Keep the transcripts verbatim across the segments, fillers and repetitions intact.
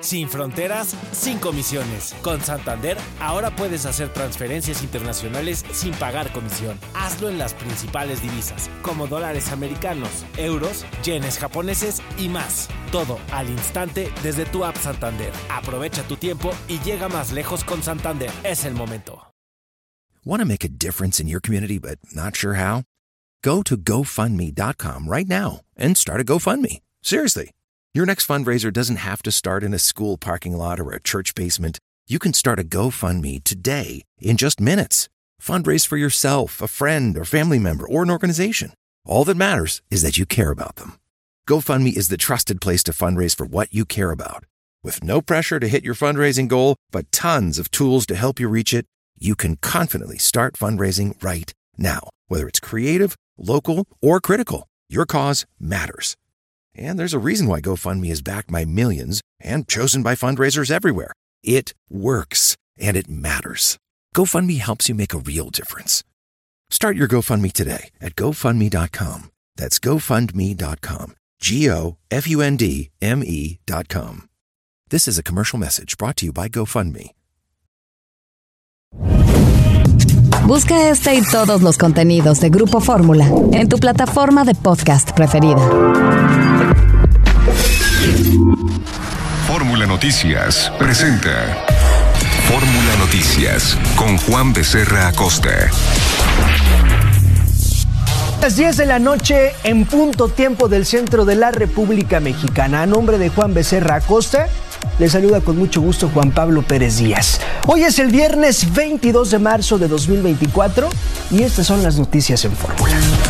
Sin fronteras, sin comisiones. Con Santander, ahora puedes hacer transferencias internacionales sin pagar comisión. Hazlo en las principales divisas, como dólares americanos, euros, yenes japoneses y más. Todo al instante desde tu app Santander. Aprovecha tu tiempo y llega más lejos con Santander. Es el momento. Want to make a difference in your community but not sure how? Go to go fund me dot com right now and start a GoFundMe. Seriously. Your next fundraiser doesn't have to start in a school parking lot or a church basement. You can start a GoFundMe today in just minutes. Fundraise for yourself, a friend, or family member, or an organization. All that matters is that you care about them. GoFundMe is the trusted place to fundraise for what you care about. With no pressure to hit your fundraising goal, but tons of tools to help you reach it, you can confidently start fundraising right now. Whether it's creative, local, or critical, your cause matters. And there's a reason why GoFundMe is backed by millions and chosen by fundraisers everywhere. It works, and it matters. GoFundMe helps you make a real difference. Start your GoFundMe today at go fund me dot com. That's go fund me dot com. G O F U N D M E dot com. This is a commercial message brought to you by GoFundMe. Busca este y todos los contenidos de Grupo Fórmula en tu plataforma de podcast preferida. Fórmula Noticias presenta Fórmula Noticias con Juan Becerra Acosta. Las diez de la noche en punto tiempo del centro de la República Mexicana. A nombre de Juan Becerra Acosta, le saluda con mucho gusto Juan Pablo Pérez Díaz. Hoy es el viernes veintidós de marzo de dos mil veinticuatro y estas son las noticias en Fórmula.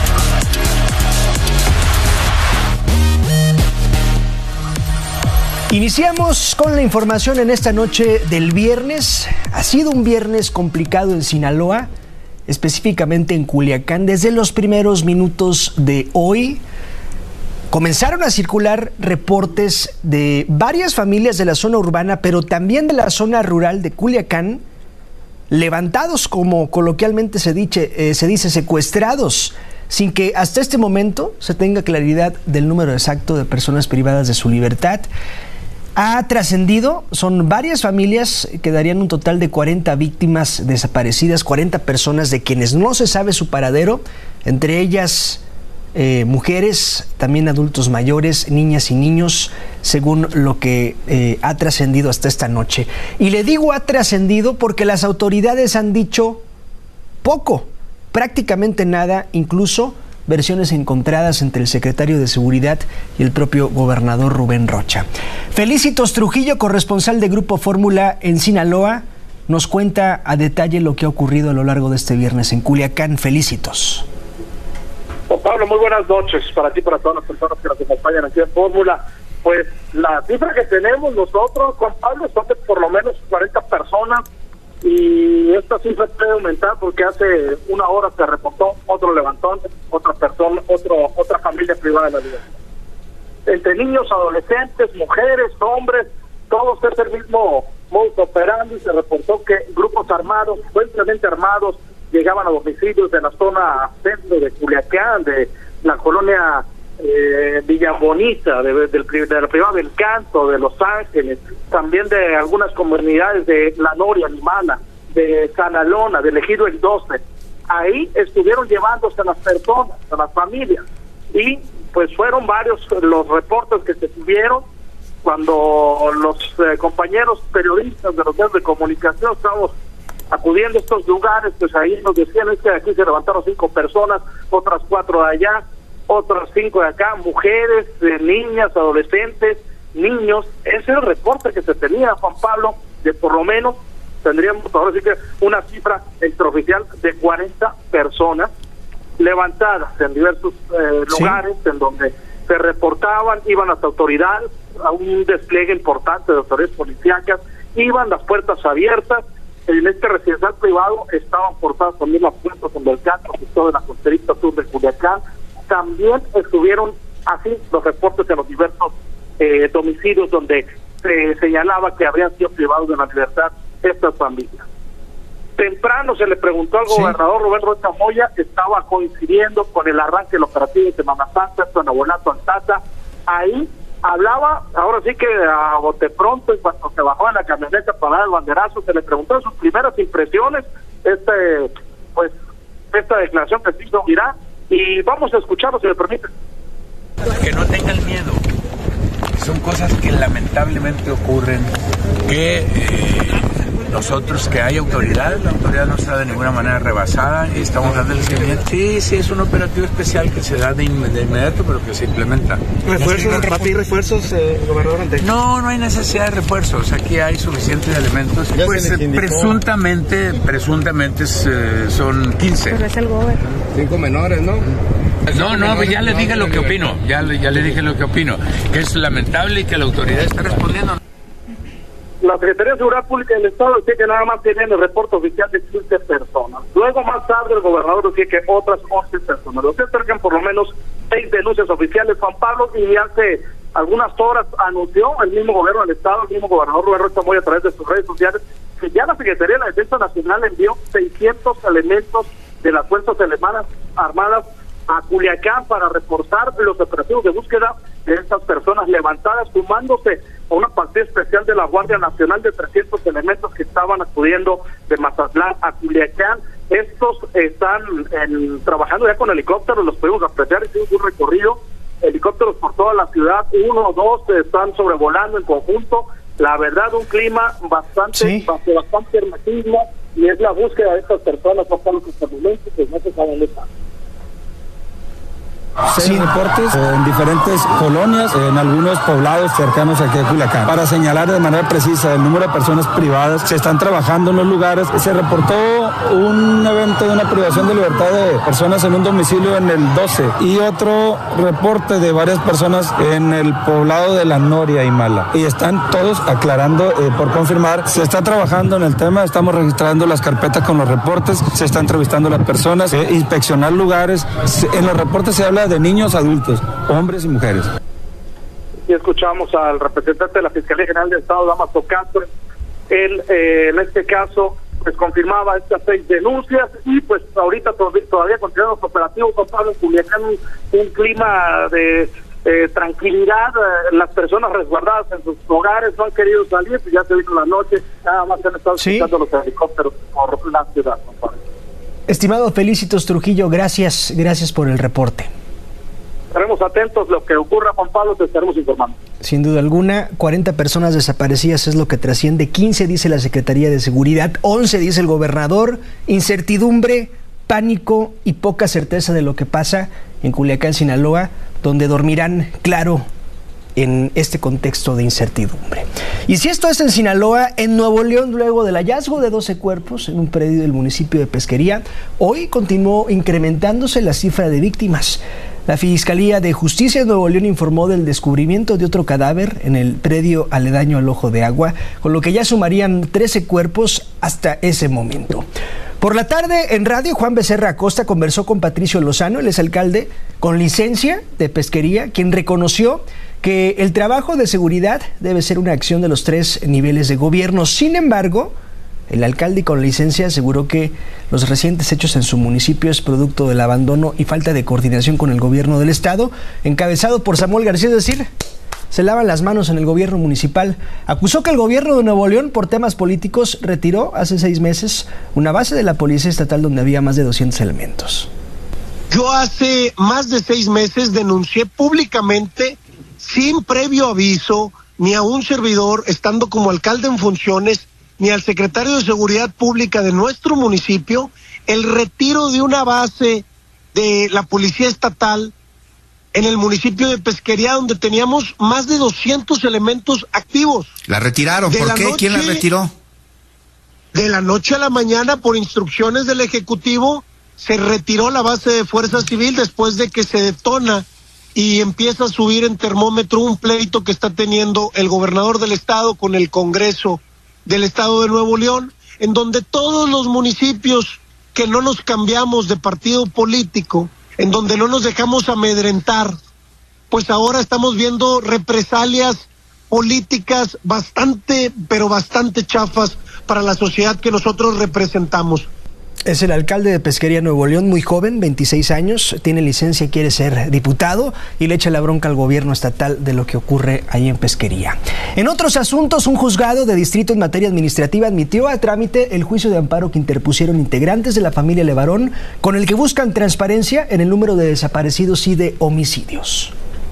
Iniciamos con la información en esta noche del viernes. Ha sido un viernes complicado en Sinaloa, específicamente en Culiacán. Desde los primeros minutos de hoy comenzaron a circular reportes de varias familias de la zona urbana, pero también de la zona rural de Culiacán, levantados, como coloquialmente se dice, eh, se dice secuestrados, sin que hasta este momento se tenga claridad del número exacto de personas privadas de su libertad. Ha trascendido, son varias familias que darían un total de cuarenta víctimas desaparecidas, cuarenta personas de quienes no se sabe su paradero, entre ellas eh, mujeres, también adultos mayores, niñas y niños, según lo que eh, ha trascendido hasta esta noche. Y le digo ha trascendido porque las autoridades han dicho poco, prácticamente nada, incluso versiones encontradas entre el secretario de Seguridad y el propio gobernador Rubén Rocha. Felicitos Trujillo, corresponsal de Grupo Fórmula en Sinaloa, nos cuenta a detalle lo que ha ocurrido a lo largo de este viernes en Culiacán. Felicitos. Juan Pablo, muy buenas noches para ti y para todas las personas que nos acompañan aquí en Fórmula. Pues la cifra que tenemos nosotros, Juan Pablo, son de por lo menos cuarenta personas. Y esta cifra puede aumentar porque hace una hora se reportó otro levantón, otra persona, otro, otra familia privada de la libertad. Entre niños, adolescentes, mujeres, hombres, todos es el mismo modus operandi. Se reportó que grupos armados, fuertemente armados, llegaban a domicilios de la zona centro de Culiacán, de la colonia eh, Villa Bonita, de, de, de, de la privada del Canto, de Los Ángeles, también de algunas comunidades de La Noria, Limana, de Sanalona, de Ejido el doce. Ahí estuvieron llevándose a las personas, a las familias, y pues fueron varios los reportes que se tuvieron cuando los eh, compañeros periodistas de los medios de comunicación estábamos acudiendo a estos lugares. Pues ahí nos decían es que aquí se levantaron cinco personas, otras cuatro de allá, otras cinco de acá, mujeres, eh, niñas, adolescentes, niños. Ese es el reporte que se tenía, Juan Pablo, de por lo menos tendríamos ahora sí que una cifra extraoficial de cuarenta personas levantadas en diversos eh, lugares, sí, en donde se reportaban, iban las autoridades, a un despliegue importante de autoridades policíacas, iban las puertas abiertas. En este residencial privado estaban forzadas también las puertas en el Canto, todo en la costerita sur de Culiacán. También estuvieron así los reportes en los diversos eh, domicilios donde se señalaba que habrían sido privados de la libertad estas familias. Temprano se le preguntó al sí. gobernador Rubén Rocha Moya, estaba coincidiendo con el arranque del operativo de Semana Santa, esto en Abolato, Altata. Ahí Hablaba, ahora sí que a bote pronto, y cuando se bajó en la camioneta para dar el banderazo, se le preguntó sus primeras impresiones, este, pues, esta declaración que se hizo viral, y vamos a escucharlo, si me permite. Que no tengan miedo. Son cosas que lamentablemente ocurren, que eh, nosotros, que hay autoridad, la autoridad no está de ninguna manera rebasada y estamos dando el seguimiento. Sí, sí, es un operativo especial que se da de, in, de inmediato, pero que se implementa. ¿Refuerzos? ¿Va a pedir refuerzos, eh, gobernador? Ante... No, no hay necesidad de refuerzos. Aquí hay suficientes elementos. Pues eh, presuntamente, presuntamente eh, son quince. Pero es el gobernador. Cinco menores, ¿no? No, no, pues ya le dije lo que opino, ya le, ya le dije lo que opino, que es lamentable y que la autoridad está respondiendo. La Secretaría de Seguridad Pública del Estado decía que nada más tenían el reporte oficial de quince personas. Luego, más tarde, el gobernador decía que otras once personas. Lo que acercan por lo menos seis denuncias oficiales, Juan Pablo, y hace algunas horas anunció el mismo gobierno del Estado, el mismo gobernador Rubén Rocha Moya, a través de sus redes sociales, que ya la Secretaría de la Defensa Nacional envió seiscientos elementos de las Fuerzas Armadas a Culiacán para reforzar los operativos de búsqueda de estas personas levantadas, sumándose a una partida especial de la Guardia Nacional de trescientos elementos que estaban acudiendo de Mazatlán a Culiacán. Estos están en, trabajando ya con helicópteros, los podemos apreciar, hicimos un recorrido, helicópteros por toda la ciudad, uno o dos están sobrevolando en conjunto. La verdad, un clima bastante, ¿sí? bastante, bastante hermetismo, y es la búsqueda de estas personas, no para los momentos, pues no se sabe dónde están. Seis reportes eh, en diferentes colonias, eh, en algunos poblados cercanos aquí a Culiacán. Para señalar de manera precisa el número de personas privadas, se están trabajando en los lugares. Se reportó un evento de una privación de libertad de personas en un domicilio en el doce y otro reporte de varias personas en el poblado de La Noria y Mala. Y están todos aclarando eh, por confirmar. Se está trabajando en el tema, estamos registrando las carpetas con los reportes, se está entrevistando a las personas, eh, inspeccionar lugares. En los reportes se habla de niños, adultos, hombres y mujeres. Y escuchamos al representante de la Fiscalía General del Estado, Damaso Castro. Él, eh, en este caso, pues confirmaba estas seis denuncias, y pues ahorita todavía, todavía continúan los operativos, con Pablo, en Culiacán, un, un clima de eh, tranquilidad, eh, las personas resguardadas en sus hogares no han querido salir, pues ya se vino la noche, nada más han estado ¿sí? visitando los helicópteros por la ciudad, compadre. Estimado Felicitos Trujillo, gracias, gracias por el reporte. Estaremos atentos, lo que ocurra, Juan Pablo, te estaremos informando. Sin duda alguna, cuarenta personas desaparecidas es lo que trasciende, quince dice la Secretaría de Seguridad, once dice el gobernador, incertidumbre, pánico y poca certeza de lo que pasa en Culiacán, Sinaloa, donde dormirán, claro, en este contexto de incertidumbre. Y si esto es en Sinaloa, en Nuevo León, luego del hallazgo de doce cuerpos en un predio del municipio de Pesquería, hoy continuó incrementándose la cifra de víctimas. La Fiscalía de Justicia de Nuevo León informó del descubrimiento de otro cadáver en el predio aledaño al Ojo de Agua, con lo que ya sumarían trece cuerpos hasta ese momento. Por la tarde, en radio, Juan Becerra Acosta conversó con Patricio Lozano, el exalcalde con licencia de Pesquería, quien reconoció que el trabajo de seguridad debe ser una acción de los tres niveles de gobierno. Sin embargo, el alcalde con licencia aseguró que los recientes hechos en su municipio es producto del abandono y falta de coordinación con el gobierno del estado, encabezado por Samuel García, es decir, se lavan las manos en el gobierno municipal. Acusó que el gobierno de Nuevo León, por temas políticos, retiró hace seis meses una base de la Policía Estatal donde había más de doscientos elementos. Yo hace más de seis meses denuncié públicamente, sin previo aviso, ni a un servidor, estando como alcalde en funciones, ni al secretario de Seguridad Pública de nuestro municipio, el retiro de una base de la Policía Estatal en el municipio de Pesquería, donde teníamos más de doscientos elementos activos. ¿La retiraron? ¿Por qué? ¿Quién la retiró? De la noche a la mañana, por instrucciones del Ejecutivo, se retiró la base de Fuerza Civil después de que se detona y empieza a subir en termómetro un pleito que está teniendo el gobernador del estado con el Congreso del estado de Nuevo León, en donde todos los municipios que no nos cambiamos de partido político, en donde no nos dejamos amedrentar, pues ahora estamos viendo represalias políticas bastante, pero bastante chafas para la sociedad que nosotros representamos. Es el alcalde de Pesquería, Nuevo León, muy joven, veintiséis años, tiene licencia y quiere ser diputado y le echa la bronca al gobierno estatal de lo que ocurre ahí en Pesquería. En otros asuntos, un juzgado de distrito en materia administrativa admitió a trámite el juicio de amparo que interpusieron integrantes de la familia Levarón, con el que buscan transparencia en el número de desaparecidos y de homicidios.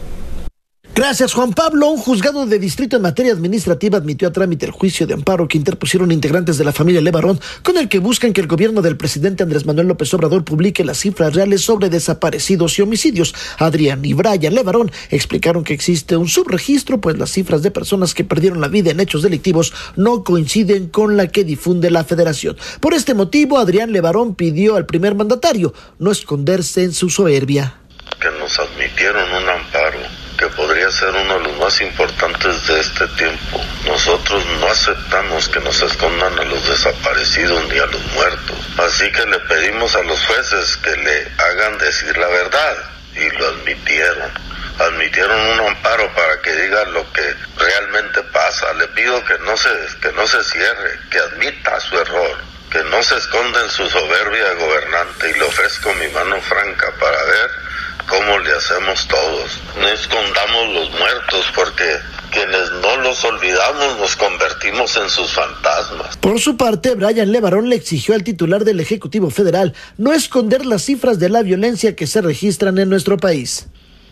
Gracias, Juan Pablo. Un juzgado de distrito en materia administrativa admitió a trámite el juicio de amparo que interpusieron integrantes de la familia Levarón, con el que buscan que el gobierno del presidente Andrés Manuel López Obrador publique las cifras reales sobre desaparecidos y homicidios. Adrián y Brian Levarón explicaron que existe un subregistro, pues las cifras de personas que perdieron la vida en hechos delictivos no coinciden con la que difunde la Federación. Por este motivo, Adrián Levarón pidió al primer mandatario no esconderse en su soberbia. Que nos admitieron un amparo que podría ser uno de los más importantes de este tiempo. Nosotros no aceptamos que nos escondan a los desaparecidos ni a los muertos. Así que le pedimos a los jueces que le hagan decir la verdad, y lo admitieron. Admitieron un amparo para que diga lo que realmente pasa. Le pido que no se, que no se cierre, que admita su error, que no se esconda en su soberbia de gobernante, y le ofrezco mi mano franca para ver cómo le hacemos todos. No escondamos los muertos, porque quienes no los olvidamos nos convertimos en sus fantasmas. Por su parte, Brian Levarón le exigió al titular del Ejecutivo Federal no esconder las cifras de la violencia que se registran en nuestro país.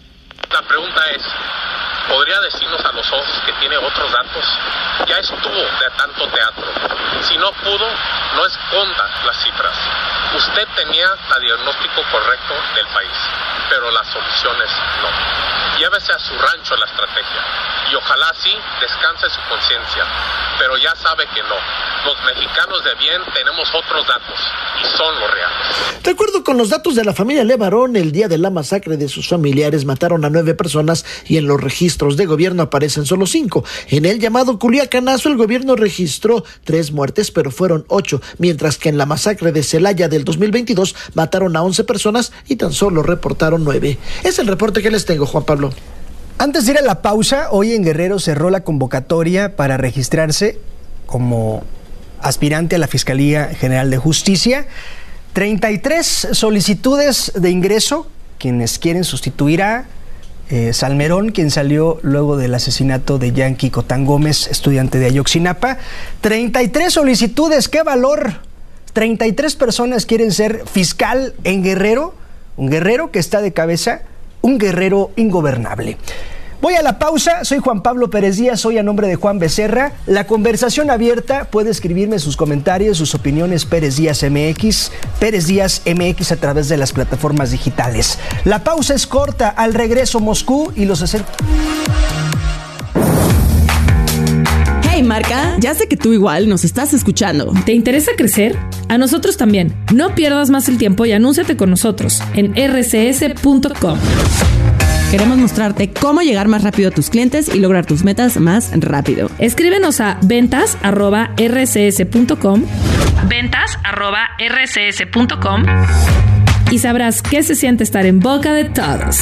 La pregunta es, ¿podría decirnos a los ojos que tiene otros datos? Ya estuvo de tanto teatro. Si no pudo, no esconda las cifras. Usted tenía el diagnóstico correcto del país, pero las soluciones no. Llévese a su rancho la estrategia y ojalá sí descanse su conciencia, pero ya sabe que no. Los mexicanos de bien tenemos otros datos y son los reales. De acuerdo con los datos de la familia Levarón, el día de la masacre de sus familiares mataron a nueve personas y en los registros de gobierno aparecen solo cinco. En el llamado Culiacanazo, el gobierno registró tres muertes, pero fueron ocho, mientras que en la masacre de Celaya del dos mil veintidós mataron a once personas y tan solo reportaron nueve. Es el reporte que les tengo, Juan Pablo. Antes de ir a la pausa, hoy en Guerrero cerró la convocatoria para registrarse como aspirante a la Fiscalía General de Justicia. treinta y tres solicitudes de ingreso, quienes quieren sustituir a eh, Salmerón, quien salió luego del asesinato de Yanqui Cotán Gómez, estudiante de Ayotzinapa. treinta y tres solicitudes, ¡qué valor! treinta y tres personas quieren ser fiscal en Guerrero, un Guerrero que está de cabeza, un Guerrero ingobernable. Voy a la pausa, soy Juan Pablo Pérez Díaz, soy a nombre de Juan Becerra. La conversación abierta, puede escribirme sus comentarios, sus opiniones, Pérez Díaz M X, Pérez Díaz M X a través de las plataformas digitales. La pausa es corta, al regreso Moscú y los acer... Hey Marca, ya sé que tú igual nos estás escuchando. ¿Te interesa crecer? A nosotros también. No pierdas más el tiempo y anúnciate con nosotros en erre ce ese punto com. Queremos mostrarte cómo llegar más rápido a tus clientes y lograr tus metas más rápido. Escríbenos a ventas arroba erre ce ese punto com, ventas arroba erre ce ese punto com y sabrás qué se siente estar en boca de todos.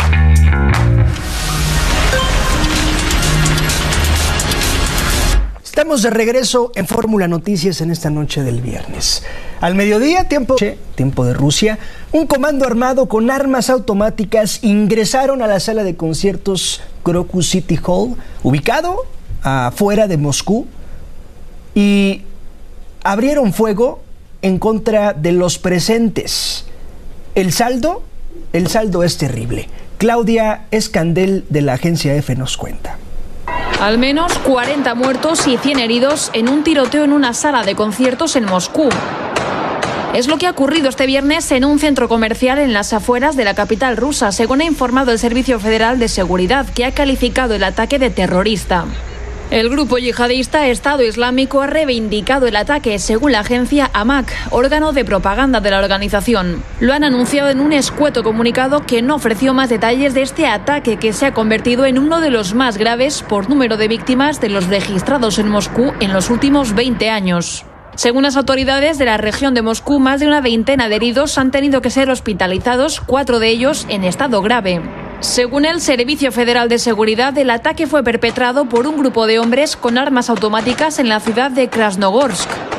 Estamos de regreso en Fórmula Noticias en esta noche del viernes. Al mediodía, tiempo, tiempo de Rusia, un comando armado con armas automáticas ingresaron a la sala de conciertos Crocus City Hall, ubicado afuera de Moscú, y abrieron fuego en contra de los presentes. El saldo, el saldo es terrible. Claudia Escandel de la agencia EFE nos cuenta. Al menos cuarenta muertos y cien heridos en un tiroteo en una sala de conciertos en Moscú. Es lo que ha ocurrido este viernes en un centro comercial en las afueras de la capital rusa, según ha informado el Servicio Federal de Seguridad, que ha calificado el ataque de terrorista. El grupo yihadista Estado Islámico ha reivindicado el ataque, según la agencia AMAC, órgano de propaganda de la organización. Lo han anunciado en un escueto comunicado que no ofreció más detalles de este ataque, que se ha convertido en uno de los más graves por número de víctimas de los registrados en Moscú en los últimos veinte años. Según las autoridades de la región de Moscú, más de una veintena de heridos han tenido que ser hospitalizados, cuatro de ellos en estado grave. Según el Servicio Federal de Seguridad, el ataque fue perpetrado por un grupo de hombres con armas automáticas en la ciudad de Krasnogorsk.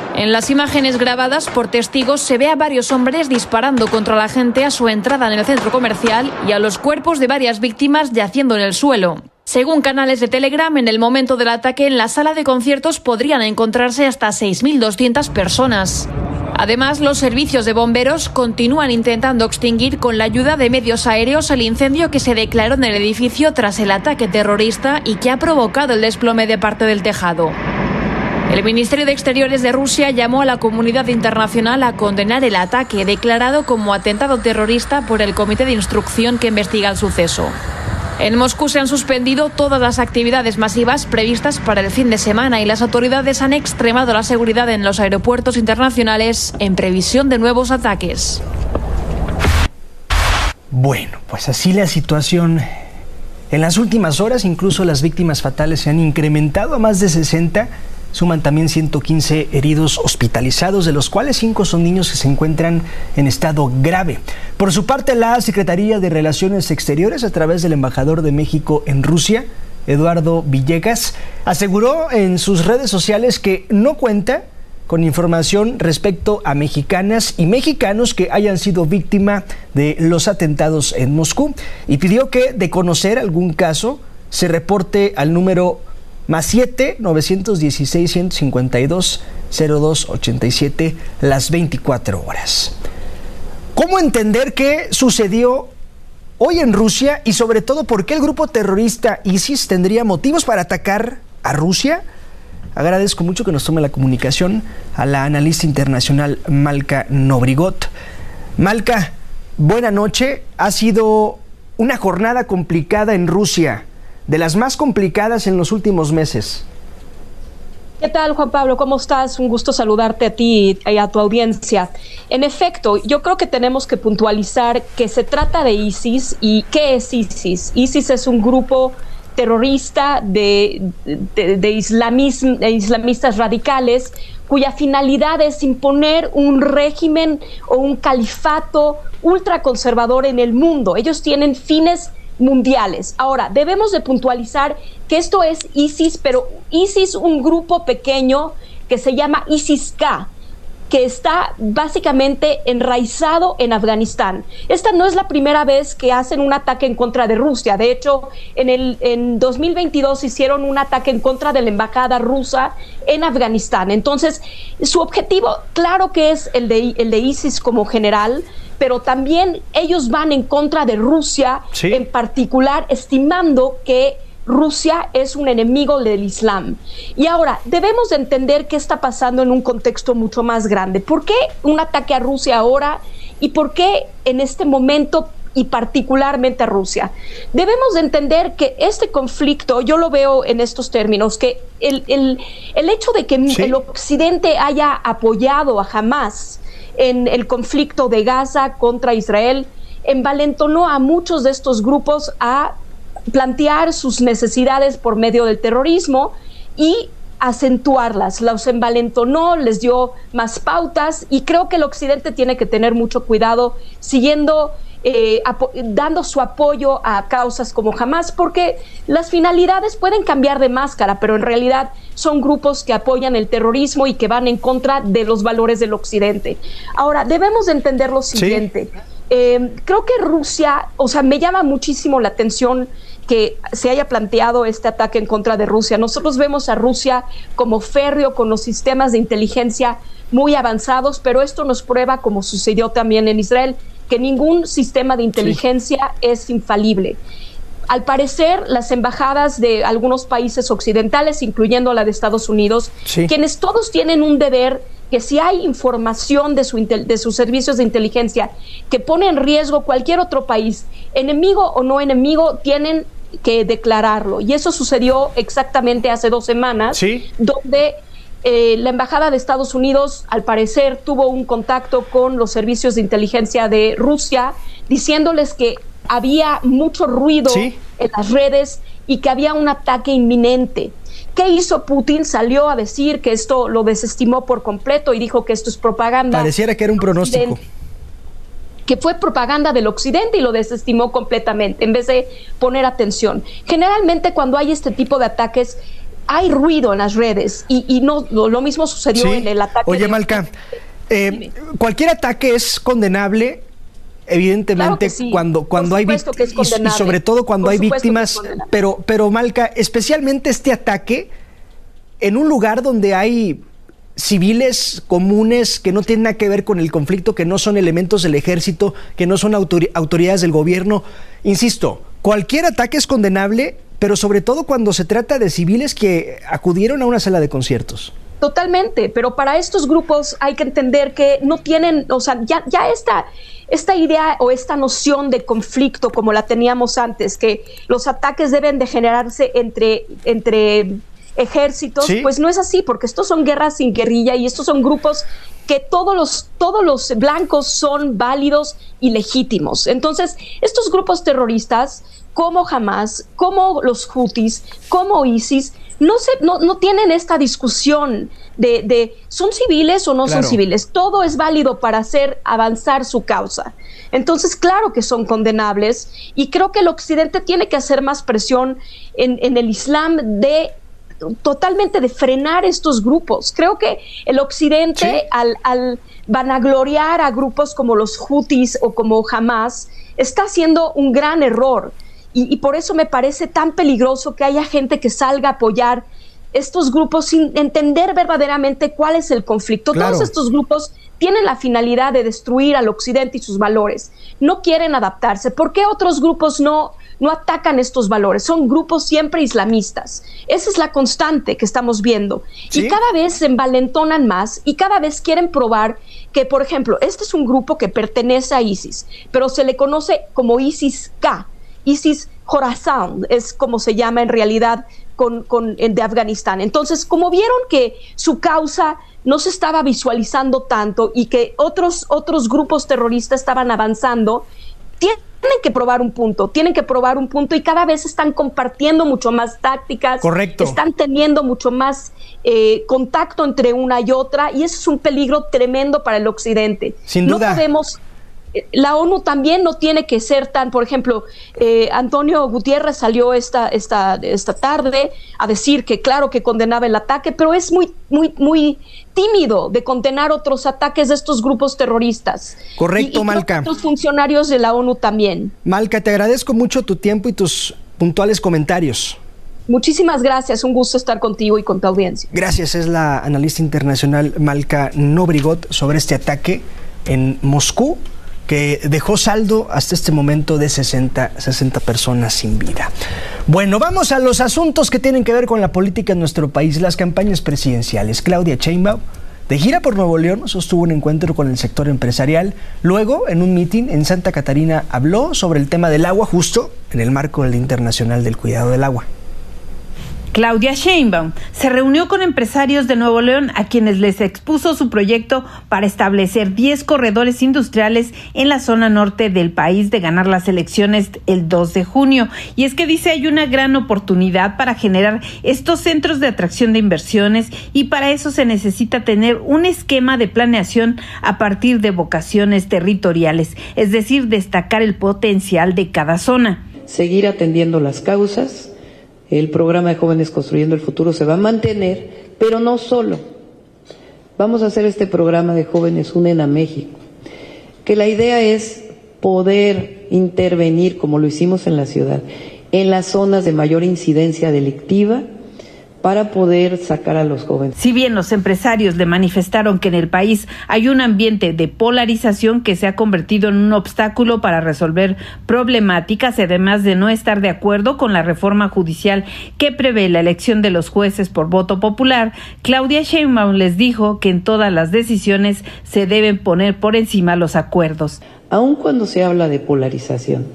En las imágenes grabadas por testigos se ve a varios hombres disparando contra la gente a su entrada en el centro comercial y a los cuerpos de varias víctimas yaciendo en el suelo. Según canales de Telegram, en el momento del ataque en la sala de conciertos podrían encontrarse hasta seis mil doscientas personas. Además, los servicios de bomberos continúan intentando extinguir con la ayuda de medios aéreos el incendio que se declaró en el edificio tras el ataque terrorista y que ha provocado el desplome de parte del tejado. El Ministerio de Exteriores de Rusia llamó a la comunidad internacional a condenar el ataque, declarado como atentado terrorista por el Comité de Instrucción que investiga el suceso. En Moscú se han suspendido todas las actividades masivas previstas para el fin de semana y las autoridades han extremado la seguridad en los aeropuertos internacionales en previsión de nuevos ataques. Bueno, pues así la situación. En las últimas horas, incluso las víctimas fatales se han incrementado a más de sesenta. Suman también ciento quince heridos hospitalizados, de los cuales cinco son niños que se encuentran en estado grave. Por su parte, la Secretaría de Relaciones Exteriores, a través del embajador de México en Rusia, Eduardo Villegas, aseguró en sus redes sociales que no cuenta con información respecto a mexicanas y mexicanos que hayan sido víctima de los atentados en Moscú y pidió que, de conocer algún caso, se reporte al número más siete, novecientos dieciséis, ciento cincuenta y dos, cero dos ochenta y siete las veinticuatro horas. ¿Cómo entender qué sucedió hoy en Rusia y sobre todo por qué el grupo terrorista ISIS tendría motivos para atacar a Rusia? Agradezco mucho que nos tome la comunicación a la analista internacional Malka Nobrigot. Malka, buena noche. Ha sido una jornada complicada en Rusia, de las más complicadas en los últimos meses. ¿Qué tal, Juan Pablo? ¿Cómo estás? Un gusto saludarte a ti y a tu audiencia. En efecto, yo creo que tenemos que puntualizar que se trata de ISIS. ¿Y qué es ISIS? ISIS es un grupo terrorista de, de, de, islamism, de islamistas radicales cuya finalidad es imponer un régimen o un califato ultraconservador en el mundo. Ellos tienen fines mundiales. Ahora, debemos de puntualizar que esto es ISIS, pero ISIS, un grupo pequeño que se llama ISIS-K, que está básicamente enraizado en Afganistán. Esta no es la primera vez que hacen un ataque en contra de Rusia. De hecho, en el en dos mil veintidós hicieron un ataque en contra de la embajada rusa en Afganistán. Entonces, su objetivo, claro que es el de, el de ISIS como general, pero también ellos van en contra de Rusia, sí, en particular, estimando que Rusia es un enemigo del Islam. Y ahora, debemos de entender qué está pasando en un contexto mucho más grande. ¿Por qué un ataque a Rusia ahora? ¿Y por qué en este momento y particularmente a Rusia? Debemos de entender que este conflicto, yo lo veo en estos términos, que el, el, el hecho de que sí. el Occidente haya apoyado a Hamás en el conflicto de Gaza contra Israel, envalentonó a muchos de estos grupos a plantear sus necesidades por medio del terrorismo y acentuarlas. Los envalentonó, les dio más pautas y creo que el Occidente tiene que tener mucho cuidado siguiendo, eh, dando su apoyo a causas como Hamás, porque las finalidades pueden cambiar de máscara, pero en realidad son grupos que apoyan el terrorismo y que van en contra de los valores del Occidente. Ahora, debemos entender lo siguiente. Sí. Eh, creo que Rusia, o sea, me llama muchísimo la atención que se haya planteado este ataque en contra de Rusia. Nosotros vemos a Rusia como férreo, con los sistemas de inteligencia muy avanzados, pero esto nos prueba, como sucedió también en Israel, que ningún sistema de inteligencia sí. es infalible. Al parecer, las embajadas de algunos países occidentales, incluyendo la de Estados Unidos, sí. quienes todos tienen un deber, que si hay información de, su, de sus servicios de inteligencia que pone en riesgo cualquier otro país, enemigo o no enemigo, tienen que declararlo. Y eso sucedió exactamente hace dos semanas, ¿sí? donde eh, la embajada de Estados Unidos, al parecer, tuvo un contacto con los servicios de inteligencia de Rusia, diciéndoles que había mucho ruido ¿Sí? en las redes y que había un ataque inminente. ¿Qué hizo Putin? Salió a decir que esto lo desestimó por completo y dijo que esto es propaganda. Pareciera que era un pronóstico. Que fue propaganda del Occidente y lo desestimó completamente, en vez de poner atención. Generalmente, cuando hay este tipo de ataques, hay ruido en las redes y, y no lo mismo sucedió sí. en el ataque. Oye, de... Malca, eh, cualquier ataque es condenable, evidentemente, claro sí. cuando, cuando hay víctimas, y, y sobre todo cuando Por hay víctimas, pero, pero Malca, especialmente este ataque en un lugar donde hay civiles comunes que no tienen nada que ver con el conflicto, que no son elementos del ejército, que no son autor- autoridades del gobierno. Insisto, cualquier ataque es condenable, pero sobre todo cuando se trata de civiles que acudieron a una sala de conciertos. Totalmente, pero para estos grupos hay que entender que no tienen, o sea, ya, ya esta, esta idea o esta noción de conflicto como la teníamos antes, que los ataques deben de generarse entre... entre ejércitos, ¿sí? Pues no es así, porque estos son guerras sin guerrilla y estos son grupos que todos los, todos los blancos son válidos y legítimos. Entonces, estos grupos terroristas, como Hamas, como los Houthis, como ISIS, no, se, no, no tienen esta discusión de, de ¿son civiles o no claro. son civiles? Todo es válido para hacer avanzar su causa. Entonces, claro que son condenables y creo que el Occidente tiene que hacer más presión en, en el Islam de totalmente de frenar estos grupos. Creo que el Occidente, ¿sí? al, al vanagloriar a grupos como los Houthis o como Hamas, está haciendo un gran error. Y, y por eso me parece tan peligroso que haya gente que salga a apoyar estos grupos sin entender verdaderamente cuál es el conflicto. Claro. Todos estos grupos tienen la finalidad de destruir al Occidente y sus valores. No quieren adaptarse. ¿Por qué otros grupos no, no atacan estos valores? Son grupos siempre islamistas. Esa es la constante que estamos viendo. ¿Sí? Y cada vez se envalentonan más y cada vez quieren probar que, por ejemplo, este es un grupo que pertenece a ISIS, pero se le conoce como ISIS-K. ISIS Khorasan es como se llama en realidad con, con, de Afganistán. Entonces, como vieron que su causa no se estaba visualizando tanto y que otros, otros grupos terroristas estaban avanzando, tienen que probar un punto, tienen que probar un punto y cada vez están compartiendo mucho más tácticas. Correcto. Están teniendo mucho más eh, contacto entre una y otra y eso es un peligro tremendo para el Occidente. Sin duda. No podemos... La ONU también no tiene que ser tan, por ejemplo, eh, Antonio Gutiérrez salió esta, esta, esta tarde a decir que claro que condenaba el ataque, pero es muy, muy, muy tímido de condenar otros ataques de estos grupos terroristas. Correcto, y, y Malca. Los funcionarios de la ONU también. Malca, te agradezco mucho tu tiempo y tus puntuales comentarios. Muchísimas gracias, un gusto estar contigo y con tu audiencia. Gracias, es la analista internacional Malca Nobrigot sobre este ataque en Moscú, que dejó saldo hasta este momento de sesenta, sesenta personas sin vida. Bueno, vamos a los asuntos que tienen que ver con la política en nuestro país, las campañas presidenciales. Claudia Sheinbaum, de gira por Nuevo León, sostuvo un encuentro con el sector empresarial. Luego, en un mitin en Santa Catarina, habló sobre el tema del agua, justo en el marco del Día Internacional del Cuidado del Agua. Claudia Sheinbaum se reunió con empresarios de Nuevo León a quienes les expuso su proyecto para establecer diez corredores industriales en la zona norte del país de ganar las elecciones el dos de junio. Y es que dice hay una gran oportunidad para generar estos centros de atracción de inversiones y para eso se necesita tener un esquema de planeación a partir de vocaciones territoriales, es decir, destacar el potencial de cada zona. Seguir atendiendo las causas. El programa de Jóvenes Construyendo el Futuro se va a mantener, pero no solo. Vamos a hacer este programa de Jóvenes Unen a México, que la idea es poder intervenir, como lo hicimos en la ciudad, en las zonas de mayor incidencia delictiva, para poder sacar a los jóvenes. Si bien los empresarios le manifestaron que en el país hay un ambiente de polarización que se ha convertido en un obstáculo para resolver problemáticas, además de no estar de acuerdo con la reforma judicial que prevé la elección de los jueces por voto popular, Claudia Sheinbaum les dijo que en todas las decisiones se deben poner por encima los acuerdos. Aun cuando se habla de polarización,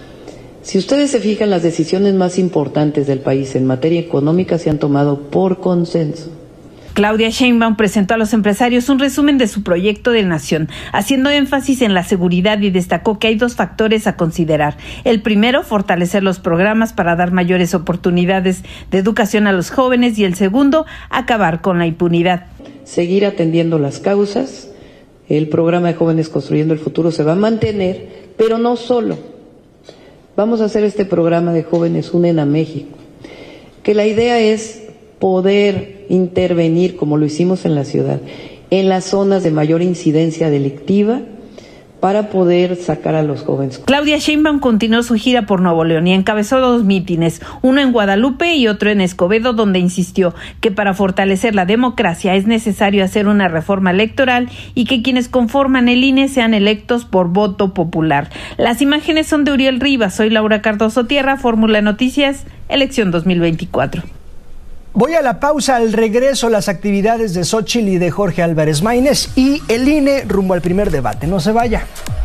si ustedes se fijan, las decisiones más importantes del país en materia económica se han tomado por consenso. Claudia Sheinbaum presentó a los empresarios un resumen de su proyecto de nación, haciendo énfasis en la seguridad y destacó que hay dos factores a considerar. El primero, fortalecer los programas para dar mayores oportunidades de educación a los jóvenes y el segundo, acabar con la impunidad. Seguir atendiendo las causas. El programa de Jóvenes Construyendo el Futuro se va a mantener, pero no solo. Vamos a hacer este programa de Jóvenes Unen a México, que la idea es poder intervenir, como lo hicimos en la ciudad, en las zonas de mayor incidencia delictiva, para poder sacar a los jóvenes. Claudia Sheinbaum continuó su gira por Nuevo León y encabezó dos mítines, uno en Guadalupe y otro en Escobedo, donde insistió que para fortalecer la democracia es necesario hacer una reforma electoral y que quienes conforman el I N E sean electos por voto popular. Las imágenes son de Uriel Rivas. Soy Laura Cardoso Tierra, Fórmula Noticias, elección dos mil veinticuatro. Voy a la pausa, al regreso las actividades de Xóchitl y de Jorge Álvarez Maínez y el I N E rumbo al primer debate. No se vaya.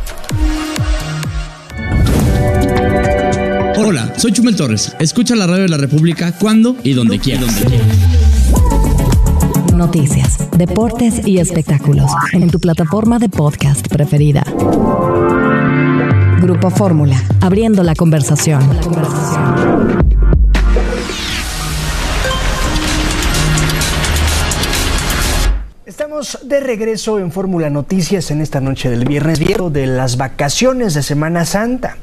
Hola, soy Chumel Torres. Escucha la radio de la República cuando y donde quieras. Noticias, deportes y espectáculos en tu plataforma de podcast preferida. Grupo Fórmula, abriendo la conversación. La conversación. Estamos de regreso en Fórmula Noticias en esta noche del viernes viejo de las vacaciones de Semana Santa.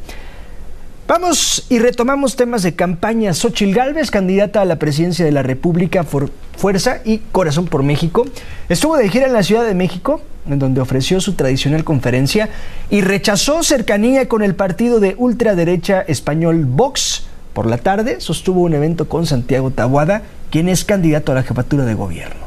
Vamos y retomamos temas de campaña. Xóchitl Gálvez, candidata a la presidencia de la República por Fuerza y Corazón por México, estuvo de gira en la Ciudad de México, en donde ofreció su tradicional conferencia y rechazó cercanía con el partido de ultraderecha español Vox. Por la tarde sostuvo un evento con Santiago Taboada, quien es candidato a la jefatura de gobierno.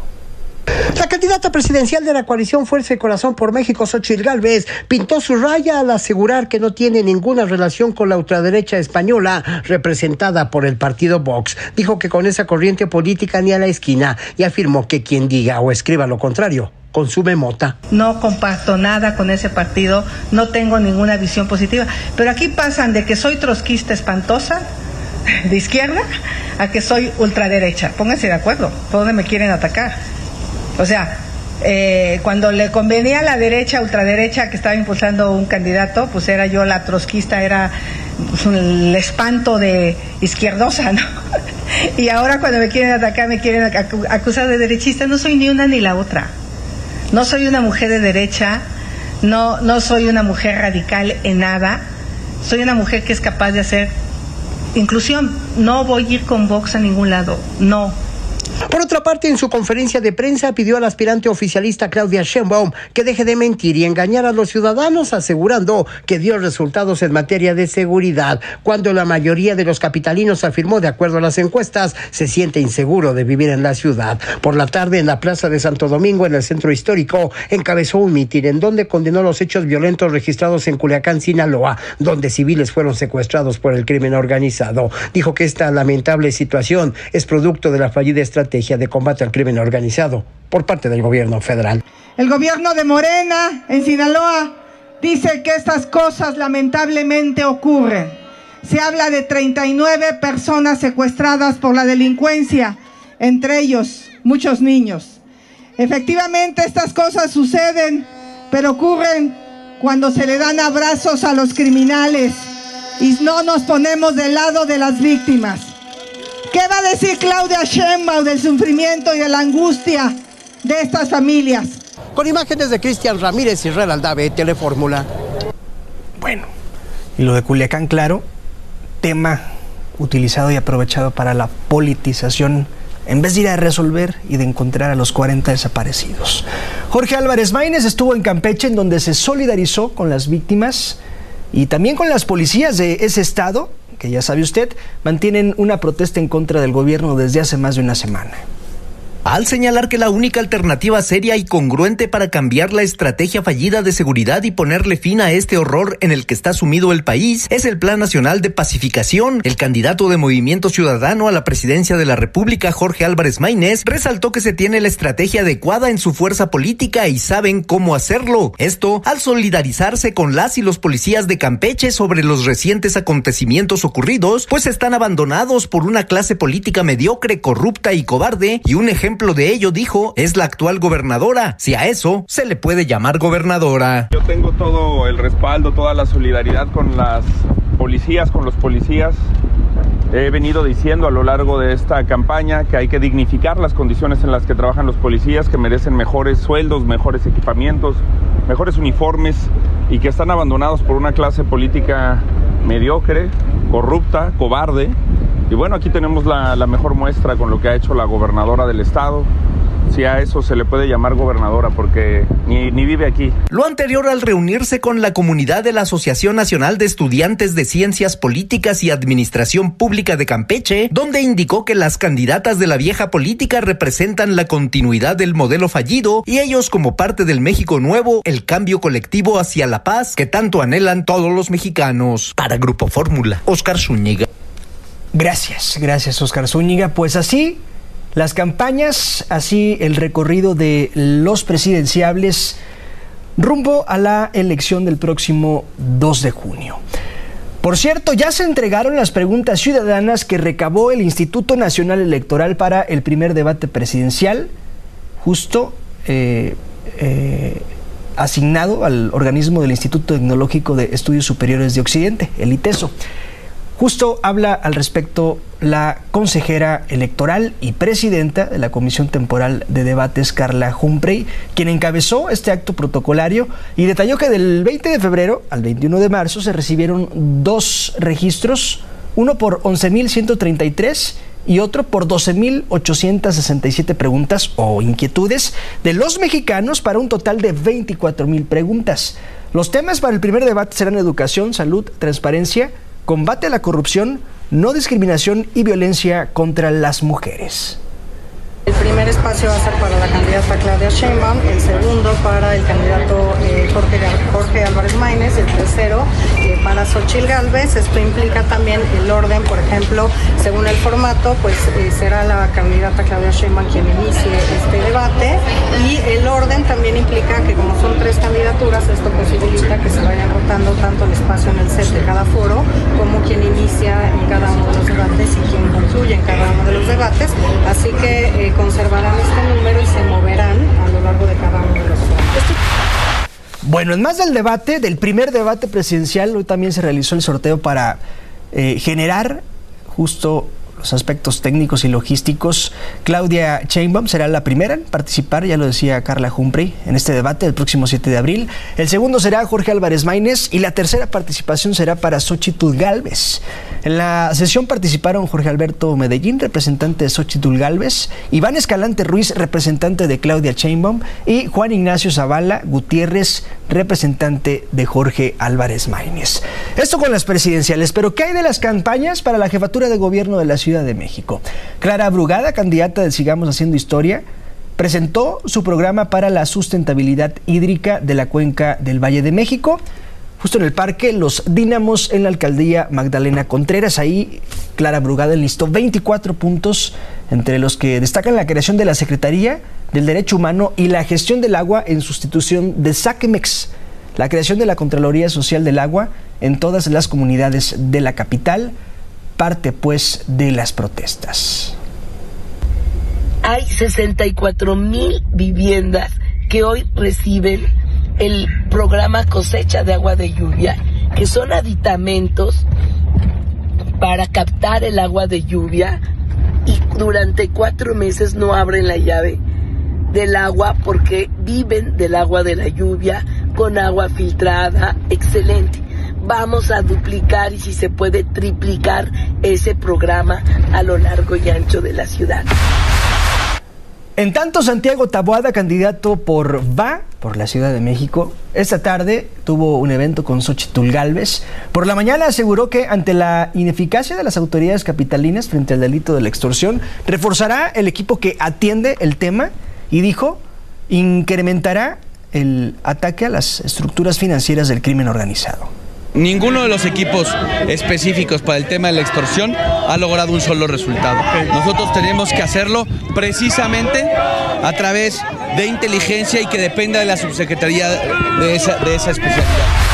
La candidata presidencial de la coalición Fuerza y Corazón por México, Xóchitl Gálvez, pintó su raya al asegurar que no tiene ninguna relación con la ultraderecha española representada por el partido Vox. Dijo que con esa corriente política ni a la esquina y afirmó que quien diga o escriba lo contrario consume mota. No comparto nada con ese partido, no tengo ninguna visión positiva, pero aquí pasan de que soy trotskista espantosa de izquierda a que soy ultraderecha. Pónganse de acuerdo, ¿por dónde me quieren atacar? O sea, eh, cuando le convenía a la derecha, ultraderecha, que estaba impulsando un candidato, pues era yo la trotskista, era pues, el espanto de izquierdosa, ¿no? Y ahora cuando me quieren atacar, me quieren acu- acusar de derechista, no soy ni una ni la otra. No soy una mujer de derecha, no, no soy una mujer radical en nada, soy una mujer que es capaz de hacer inclusión. No voy a ir con Vox a ningún lado, no. Por otra parte, en su conferencia de prensa pidió al aspirante oficialista Claudia Sheinbaum que deje de mentir y engañar a los ciudadanos, asegurando que dio resultados en materia de seguridad, cuando la mayoría de los capitalinos afirmó, de acuerdo a las encuestas, se siente inseguro de vivir en la ciudad. Por la tarde, en la Plaza de Santo Domingo, en el centro histórico, encabezó un mitin en donde condenó los hechos violentos registrados en Culiacán, Sinaloa, donde civiles fueron secuestrados por el crimen organizado. Dijo que esta lamentable situación es producto de la fallida estrategia de combate al crimen organizado por parte del gobierno federal. El gobierno de Morena en Sinaloa dice que estas cosas lamentablemente ocurren. Se habla de treinta y nueve personas secuestradas por la delincuencia, entre ellos muchos niños. Efectivamente, estas cosas suceden, pero ocurren cuando se le dan abrazos a los criminales y no nos ponemos del lado de las víctimas. ¿Qué va a decir Claudia Sheinbaum del sufrimiento y de la angustia de estas familias? Con imágenes de Cristian Ramírez y Israel Aldave, Telefórmula. Bueno, y lo de Culiacán, claro, tema utilizado y aprovechado para la politización, en vez de ir a resolver y de encontrar a los cuarenta desaparecidos. Jorge Álvarez Maínez estuvo en Campeche, en donde se solidarizó con las víctimas y también con las policías de ese estado, que ya sabe usted, mantienen una protesta en contra del gobierno desde hace más de una semana. Al señalar que la única alternativa seria y congruente para cambiar la estrategia fallida de seguridad y ponerle fin a este horror en el que está sumido el país es el Plan Nacional de Pacificación, el candidato de Movimiento Ciudadano a la presidencia de la República, Jorge Álvarez Maínez, resaltó que se tiene la estrategia adecuada en su fuerza política y saben cómo hacerlo. Esto al solidarizarse con las y los policías de Campeche sobre los recientes acontecimientos ocurridos, pues están abandonados por una clase política mediocre, corrupta y cobarde, y un ejemplo Ejemplo de ello, dijo, es la actual gobernadora, si a eso se le puede llamar gobernadora. Yo tengo todo el respaldo, toda la solidaridad con las policías, con los policías. He venido diciendo a lo largo de esta campaña que hay que dignificar las condiciones en las que trabajan los policías, que merecen mejores sueldos, mejores equipamientos, mejores uniformes y que están abandonados por una clase política mediocre, corrupta, cobarde, Y bueno, aquí tenemos la, la mejor muestra con lo que ha hecho la gobernadora del estado. Si a eso se le puede llamar gobernadora, porque ni, ni vive aquí. Lo anterior al reunirse con la comunidad de la Asociación Nacional de Estudiantes de Ciencias Políticas y Administración Pública de Campeche, donde indicó que las candidatas de la vieja política representan la continuidad del modelo fallido y ellos como parte del México nuevo, el cambio colectivo hacia la paz que tanto anhelan todos los mexicanos. Para Grupo Fórmula, Oscar Zúñiga. Gracias, gracias Oscar Zúñiga. Pues así las campañas, así el recorrido de los presidenciables rumbo a la elección del próximo dos de junio. Por cierto, ya se entregaron las preguntas ciudadanas que recabó el Instituto Nacional Electoral para el primer debate presidencial, justo eh, eh, asignado al organismo del Instituto Tecnológico de Estudios Superiores de Occidente, el ITESO. Justo habla al respecto la consejera electoral y presidenta de la Comisión Temporal de Debates, Carla Humphrey, quien encabezó este acto protocolario y detalló que del veinte de febrero al veintiuno de marzo se recibieron dos registros, uno por once mil ciento treinta y tres y otro por doce mil ochocientas sesenta y siete preguntas o inquietudes de los mexicanos para un total de veinticuatro mil preguntas. Los temas para el primer debate serán educación, salud, transparencia, combate a la corrupción, no discriminación y violencia contra las mujeres. El primer espacio va a ser para la candidata Claudia Sheinbaum, el segundo para el candidato eh, Jorge, Jorge Álvarez Maínez, el tercero eh, para Xochitl Gálvez. Esto implica también el orden, por ejemplo, según el formato, pues eh, será la candidata Claudia Sheinbaum quien inicie este debate, y el orden también implica que como son tres candidaturas, esto posibilita que se vayan rotando tanto el espacio en el set de cada foro como quien inicia en cada uno de los debates y quien concluye en cada uno de los debates, así que eh, conservarán este número y se moverán a lo largo de cada uno de los debates. Bueno, en más del debate, del primer debate presidencial, hoy también se realizó el sorteo para eh, generar justo los aspectos técnicos y logísticos. Claudia Sheinbaum será la primera en participar, ya lo decía Carla Humphrey, en este debate el próximo siete de abril. El segundo será Jorge Álvarez Maínez y la tercera participación será para Xochitl Gálvez. En la sesión participaron Jorge Alberto Medellín, representante de Xochitl Gálvez, Iván Escalante Ruiz, representante de Claudia Sheinbaum, y Juan Ignacio Zavala Gutiérrez, representante de Jorge Álvarez Maínez. Esto con las presidenciales, pero ¿qué hay de las campañas para la jefatura de gobierno de la ciudad de México? Clara Brugada, candidata de Sigamos Haciendo Historia, presentó su programa para la sustentabilidad hídrica de la cuenca del Valle de México, justo en el Parque Los Dínamos, en la alcaldía Magdalena Contreras. Ahí Clara Brugada enlistó veinticuatro puntos, entre los que destacan la creación de la Secretaría del Derecho Humano y la gestión del agua en sustitución de Saquemex, la creación de la Contraloría Social del Agua en todas las comunidades de la capital, parte pues de las protestas. Hay sesenta y cuatro mil viviendas que hoy reciben el programa Cosecha de Agua de Lluvia, que son aditamentos para captar el agua de lluvia, y durante cuatro meses no abren la llave del agua porque viven del agua de la lluvia con agua filtrada excelente. Vamos a duplicar y si se puede triplicar ese programa a lo largo y ancho de la ciudad. En tanto, Santiago Taboada, candidato por V A, por la Ciudad de México, esta tarde tuvo un evento con Xochitl Gálvez. Por la mañana aseguró que ante la ineficacia de las autoridades capitalinas frente al delito de la extorsión, reforzará el equipo que atiende el tema y dijo, incrementará el ataque a las estructuras financieras del crimen organizado. Ninguno de los equipos específicos para el tema de la extorsión ha logrado un solo resultado. Nosotros tenemos que hacerlo precisamente a través de inteligencia y que dependa de la subsecretaría de esa, de esa especialidad.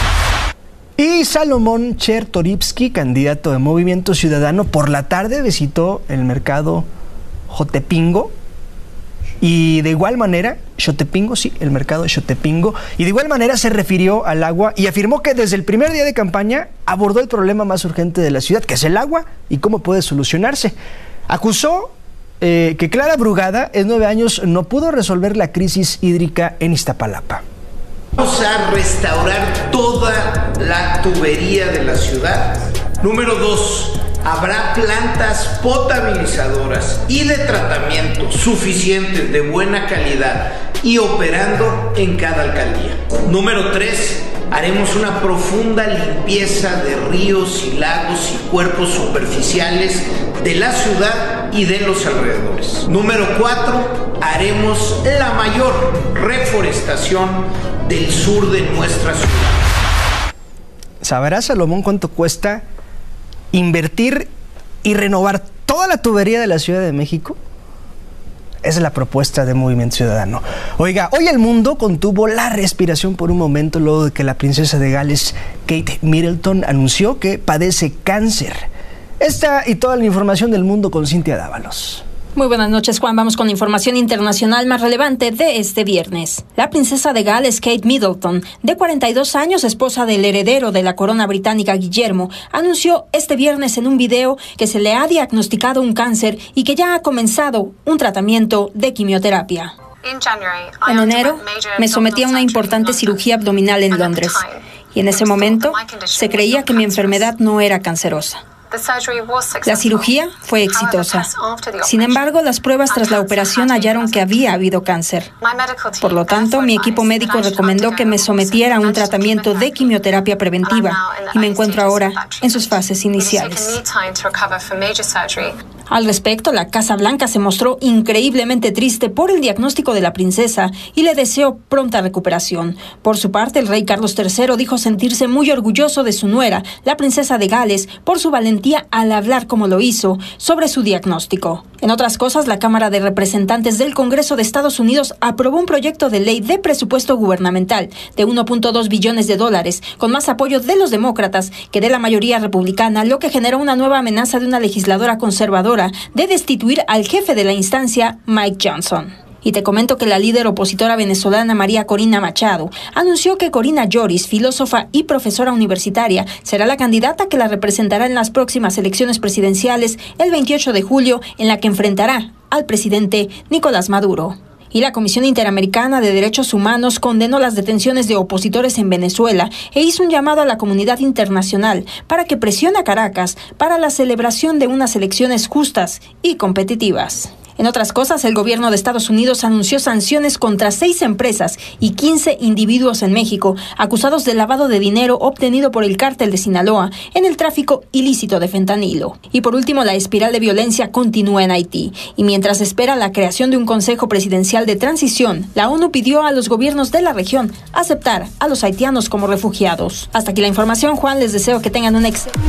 Y Salomón Chertorivsky, candidato de Movimiento Ciudadano, por la tarde visitó el mercado Xotepingo. Y de igual manera, Xotepingo, sí, el mercado de Xotepingo, y de igual manera se refirió al agua y afirmó que desde el primer día de campaña abordó el problema más urgente de la ciudad, que es el agua y cómo puede solucionarse. Acusó eh, que Clara Brugada en nueve años no pudo resolver la crisis hídrica en Iztapalapa. Vamos a restaurar toda la tubería de la ciudad. Número dos, Habrá plantas potabilizadoras y de tratamiento suficientes de buena calidad y operando en cada alcaldía. Número tres, haremos una profunda limpieza de ríos y lagos y cuerpos superficiales de la ciudad y de los alrededores. Número cuatro, haremos la mayor reforestación del sur de nuestra ciudad. ¿Sabrá, Salomón, cuánto cuesta invertir y renovar toda la tubería de la Ciudad de México? Esa es la propuesta de Movimiento Ciudadano. Oiga, hoy el mundo contuvo la respiración por un momento luego de que la princesa de Gales, Kate Middleton, anunció que padece cáncer. Esta y toda la información del mundo con Cintia Dávalos. Muy buenas noches, Juan. Vamos con la información internacional más relevante de este viernes. La princesa de Gales, Kate Middleton, de cuarenta y dos años, esposa del heredero de la corona británica Guillermo, anunció este viernes en un video que se le ha diagnosticado un cáncer y que ya ha comenzado un tratamiento de quimioterapia. En enero, me sometí a una importante cirugía abdominal en Londres y en ese momento se creía que mi enfermedad no era cancerosa. La cirugía fue exitosa. Sin embargo, las pruebas tras la operación hallaron que había habido cáncer. Por lo tanto, mi equipo médico recomendó que me sometiera a un tratamiento de quimioterapia preventiva y me encuentro ahora en sus fases iniciales. Al respecto, la Casa Blanca se mostró increíblemente triste por el diagnóstico de la princesa y le deseó pronta recuperación. Por su parte, el rey Carlos tercero dijo sentirse muy orgulloso de su nuera, la princesa de Gales, por su valentía al hablar como lo hizo sobre su diagnóstico. En otras cosas, la Cámara de Representantes del Congreso de Estados Unidos aprobó un proyecto de ley de presupuesto gubernamental de uno punto dos billones de dólares, con más apoyo de los demócratas que de la mayoría republicana, lo que generó una nueva amenaza de una legisladora conservadora de destituir al jefe de la instancia, Mike Johnson. Y te comento que la líder opositora venezolana María Corina Machado anunció que Corina Lloris, filósofa y profesora universitaria, será la candidata que la representará en las próximas elecciones presidenciales el veintiocho de julio, en la que enfrentará al presidente Nicolás Maduro. Y la Comisión Interamericana de Derechos Humanos condenó las detenciones de opositores en Venezuela e hizo un llamado a la comunidad internacional para que presione a Caracas para la celebración de unas elecciones justas y competitivas. En otras cosas, el gobierno de Estados Unidos anunció sanciones contra seis empresas y quince individuos en México, acusados de lavado de dinero obtenido por el cártel de Sinaloa en el tráfico ilícito de fentanilo. Y por último, la espiral de violencia continúa en Haití. Y mientras espera la creación de un Consejo Presidencial de Transición, la ONU pidió a los gobiernos de la región aceptar a los haitianos como refugiados. Hasta aquí la información, Juan. Les deseo que tengan un excelente...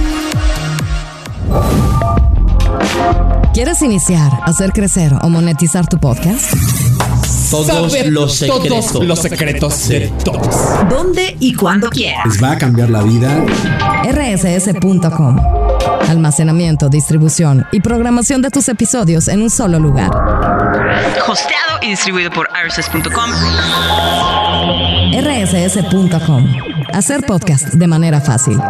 ¿Quieres iniciar, hacer crecer o monetizar tu podcast? Todos Saber los secretos. todos los secretos de todos. ¿Dónde y cuándo quieras? Les va a cambiar la vida. R S S punto com. Almacenamiento, distribución y programación de tus episodios en un solo lugar. Hosteado y distribuido por R S S punto com. R S S punto com. Hacer podcast de manera fácil.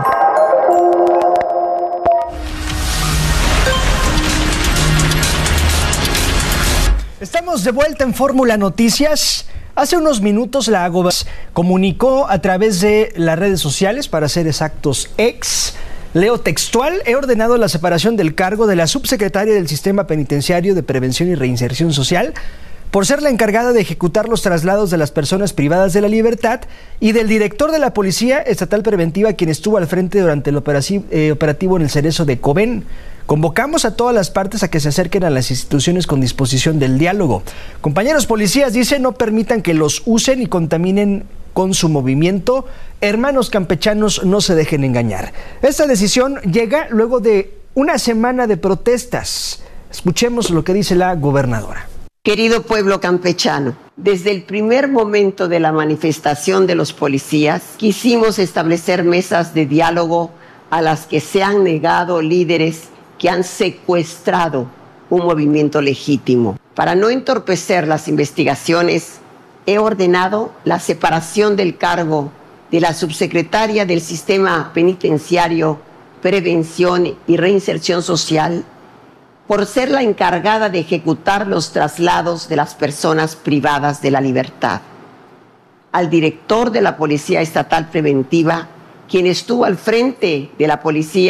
Estamos de vuelta en Fórmula Noticias. Hace unos minutos la gobernación comunicó a través de las redes sociales, para ser exactos, X. Leo textual: he ordenado la separación del cargo de la subsecretaria del Sistema Penitenciario de Prevención y Reinserción Social por ser la encargada de ejecutar los traslados de las personas privadas de la libertad, y del director de la Policía Estatal Preventiva, quien estuvo al frente durante el operativo, eh, operativo en el Cerezo de Cobén. Convocamos a todas las partes a que se acerquen a las instituciones con disposición del diálogo. Compañeros policías, dice, no permitan que los usen y contaminen con su movimiento. Hermanos campechanos, no se dejen engañar. Esta decisión llega luego de una semana de protestas. Escuchemos lo que dice la gobernadora. Querido pueblo campechano, desde el primer momento de la manifestación de los policías, quisimos establecer mesas de diálogo a las que se han negado líderes que han secuestrado un movimiento legítimo. Para no entorpecer las investigaciones, he ordenado la separación del cargo de la subsecretaria del Sistema Penitenciario, Prevención y Reinserción Social, por ser la encargada de ejecutar los traslados de las personas privadas de la libertad. Al director de la Policía Estatal Preventiva, quien estuvo al frente de la Policía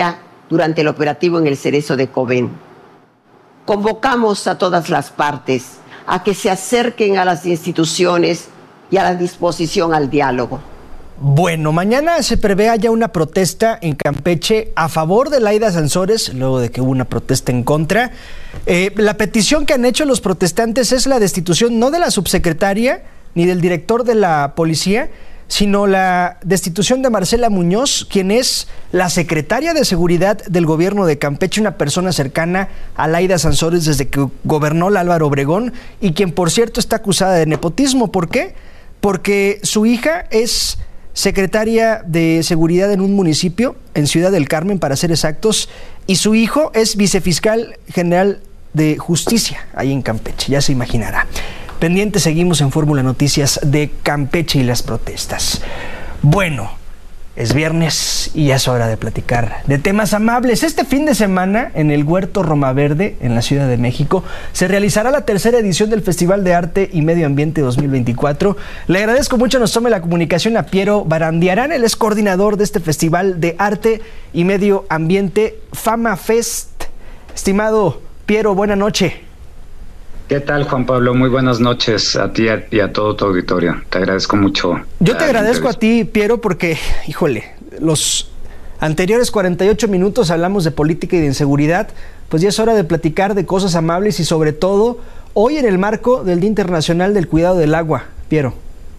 durante el operativo en el Cerezo de Cobén. Convocamos a todas las partes a que se acerquen a las instituciones y a la disposición al diálogo. Bueno, mañana se prevé haya una protesta en Campeche a favor de Laida Sansores, luego de que hubo una protesta en contra. Eh, la petición que han hecho los protestantes es la destitución no de la subsecretaria ni del director de la policía, sino la destitución de Marcela Muñoz, quien es la secretaria de Seguridad del gobierno de Campeche, una persona cercana a Laida Sansores desde que gobernó la Álvaro Obregón y quien, por cierto, está acusada de nepotismo. ¿Por qué? Porque su hija es secretaria de Seguridad en un municipio, en Ciudad del Carmen para ser exactos, y su hijo es vicefiscal general de Justicia ahí en Campeche, ya se imaginará. Pendiente, seguimos en Fórmula Noticias de Campeche y las protestas. Bueno, es viernes y ya es hora de platicar de temas amables. Este fin de semana, en el Huerto Roma Verde, en la Ciudad de México, se realizará la tercera edición del Festival de Arte y Medio Ambiente dos mil veinticuatro. Le agradezco mucho, nos tome la comunicación a Piero Barandiarán, él es coordinador de este Festival de Arte y Medio Ambiente, Fama Fest. Estimado Piero, buena noche. ¿Qué tal, Juan Pablo? Muy buenas noches a ti y a todo tu auditorio. Te agradezco mucho. Yo te agradezco a ti, Piero, porque, híjole, los anteriores cuarenta y ocho minutos hablamos de política y de inseguridad, pues ya es hora de platicar de cosas amables y sobre todo hoy en el marco del Día Internacional del Cuidado del Agua. Piero.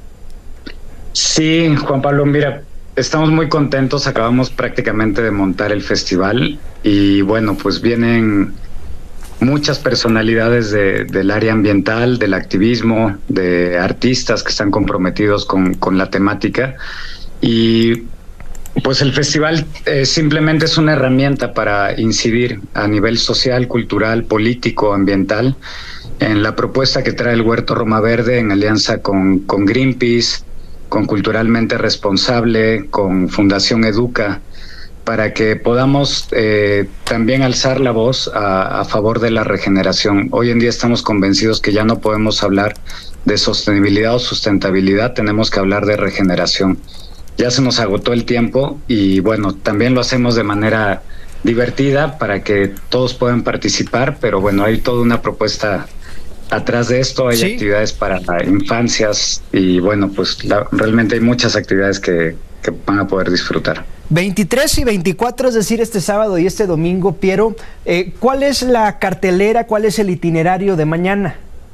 Sí, Juan Pablo, mira, estamos muy contentos, acabamos prácticamente de montar el festival y bueno, pues vienen muchas personalidades de, del área ambiental, del activismo, de artistas que están comprometidos con, con la temática y pues el festival eh, simplemente es una herramienta para incidir a nivel social, cultural, político, ambiental en la propuesta que trae el Huerto Roma Verde en alianza con, con Greenpeace, con Culturalmente Responsable, con Fundación Educa, para que podamos eh, también alzar la voz a, a favor de la regeneración. Hoy en día estamos convencidos que ya no podemos hablar de sostenibilidad o sustentabilidad, tenemos que hablar de regeneración. Ya se nos agotó el tiempo y bueno, también lo hacemos de manera divertida para que todos puedan participar, pero bueno, hay toda una propuesta atrás de esto, hay ¿Sí? actividades para infancias y bueno, pues la, realmente hay muchas actividades que, que van a poder disfrutar. veintitrés y veinticuatro, es decir, este sábado y este domingo, Piero, eh, ¿cuál es la cartelera, cuál es el itinerario de mañana?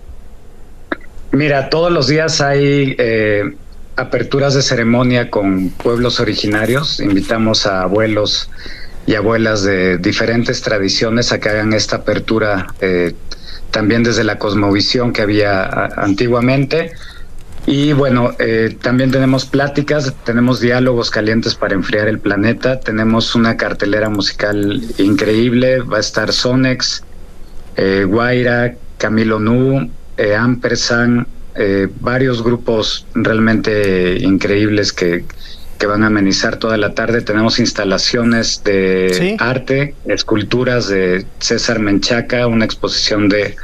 Mira, todos los días hay eh, aperturas de ceremonia con pueblos originarios, invitamos a abuelos y abuelas de diferentes tradiciones a que hagan esta apertura eh, también desde la cosmovisión que había a, antiguamente. Y bueno, eh, también tenemos pláticas, tenemos diálogos calientes para enfriar el planeta, tenemos una cartelera musical increíble, va a estar Sonex, eh, Guaira, Camilo Nu, eh, Ampersand, eh, varios grupos realmente increíbles que, que van a amenizar toda la tarde. Tenemos instalaciones de ¿Sí? arte, esculturas de César Menchaca, una exposición de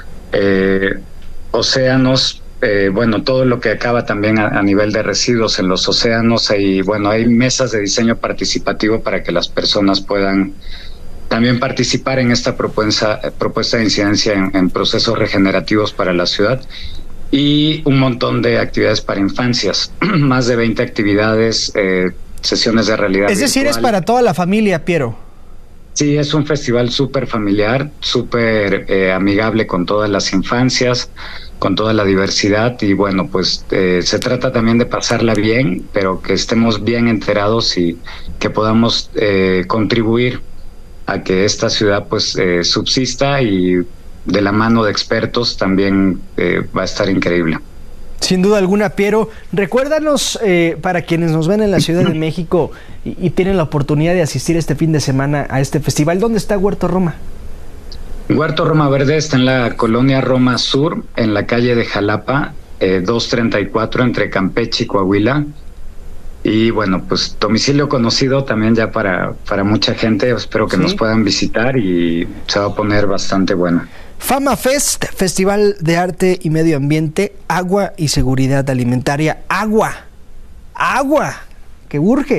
eh, océanos. Eh, bueno, todo lo que acaba también a, a nivel de residuos en los océanos, y bueno, hay mesas de diseño participativo para que las personas puedan también participar en esta propuesta, propuesta de incidencia en, en procesos regenerativos para la ciudad, y un montón de actividades para infancias, más de veinte actividades, eh, sesiones de realidad Es decir, virtual. Es para toda la familia, Piero. Sí, es un festival súper familiar, súper eh, amigable con todas las infancias, con toda la diversidad, y bueno, pues eh, se trata también de pasarla bien, pero que estemos bien enterados y que podamos eh, contribuir a que esta ciudad pues eh, subsista, y de la mano de expertos también eh, va a estar increíble. Sin duda alguna, Piero. Recuérdanos, eh, para quienes nos ven en la Ciudad de México y, y tienen la oportunidad de asistir este fin de semana a este festival, ¿dónde está Huerto Roma? Huerto Roma Verde está en la colonia Roma Sur, en la calle de Jalapa, eh, doscientos treinta y cuatro, entre Campeche y Coahuila. Y bueno, pues domicilio conocido también ya para, para mucha gente. Espero que ¿Sí? nos puedan visitar y se va a poner bastante bueno. Fama Fest, Festival de Arte y Medio Ambiente, Agua y Seguridad Alimentaria. Agua, agua, que urge.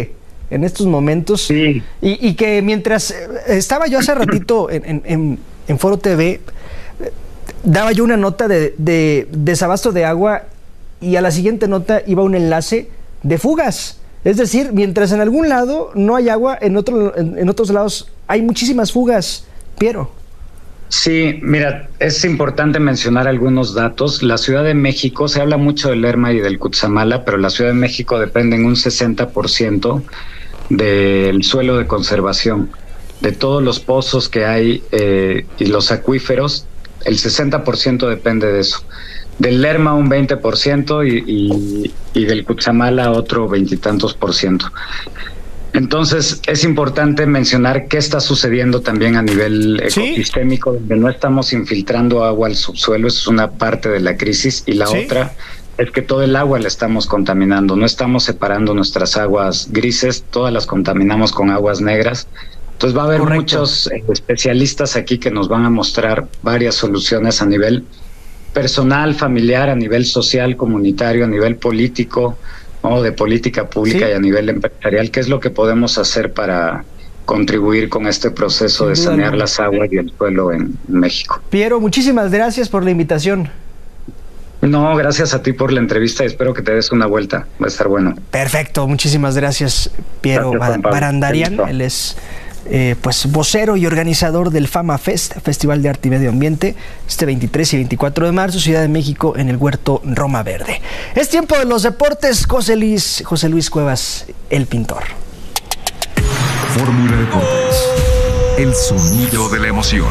en estos momentos. Sí. Y, y que mientras estaba yo hace ratito en, en, en Foro T V, daba yo una nota de, de desabasto de agua y a la siguiente nota iba un enlace de fugas. Es decir, mientras en algún lado no hay agua, en, otro, en, en otros lados hay muchísimas fugas. Piero. Sí, mira, es importante mencionar algunos datos. La Ciudad de México, se habla mucho del Lerma y del Cutzamala, pero la Ciudad de México depende en un sesenta por ciento del suelo de conservación. De todos los pozos que hay eh, y los acuíferos, el sesenta por ciento depende de eso. Del Lerma un veinte por ciento y, y, y del Cutzamala otro veintitantos por ciento. Entonces es importante mencionar qué está sucediendo también a nivel ecosistémico, ¿sí? Donde no estamos infiltrando agua al subsuelo, eso es una parte de la crisis, y la ¿sí? otra es que todo el agua la estamos contaminando, no estamos separando nuestras aguas grises, todas las contaminamos con aguas negras. Entonces va a haber Correcto. muchos eh, especialistas aquí que nos van a mostrar varias soluciones a nivel personal, familiar, a nivel social, comunitario, a nivel político, ¿no? De política pública ¿sí? y a nivel empresarial, qué es lo que podemos hacer para contribuir con este proceso de sanear las aguas y el suelo en México. Piero, muchísimas gracias por la invitación. No, gracias a ti por la entrevista y espero que te des una vuelta, va a estar bueno. Perfecto, muchísimas gracias, Piero Barandarian. Él es eh, pues vocero y organizador del Fama Fest, Festival de Arte y Medio Ambiente, este veintitrés y veinticuatro de marzo, Ciudad de México, en el Huerto Roma Verde. Es tiempo de los deportes. José Luis, José Luis Cuevas, el pintor. Fórmula Deportes, el sonido de la emoción.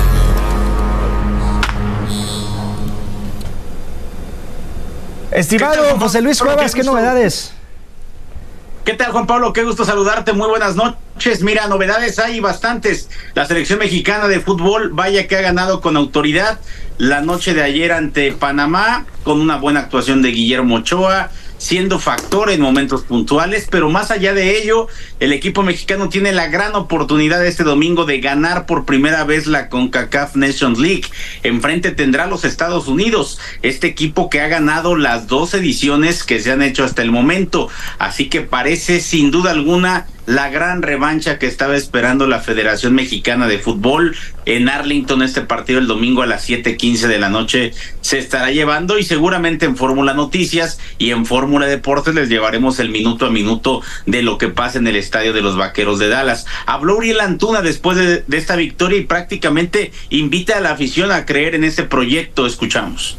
Estimado ¿Qué tal, José Luis Cuevas, ¿qué, ¿qué novedades? ¿Qué tal, Juan Pablo? Qué gusto saludarte, muy buenas noches. Mira, novedades hay bastantes. La selección mexicana de fútbol, vaya que ha ganado con autoridad la noche de ayer ante Panamá, con una buena actuación de Guillermo Ochoa, siendo factor en momentos puntuales, pero más allá de ello, el equipo mexicano tiene la gran oportunidad este domingo de ganar por primera vez la CONCACAF Nations League. Enfrente tendrá a los Estados Unidos, este equipo que ha ganado las dos ediciones que se han hecho hasta el momento, así que parece sin duda alguna la gran revancha que estaba esperando la Federación Mexicana de Fútbol. En Arlington, este partido el domingo a las siete quince de la noche se estará llevando, y seguramente en Fórmula Noticias y en Fórmula Deportes les llevaremos el minuto a minuto de lo que pasa en el estadio de los Vaqueros de Dallas. Habló Uriel Antuna después de, de esta victoria y prácticamente invita a la afición a creer en este proyecto. Escuchamos.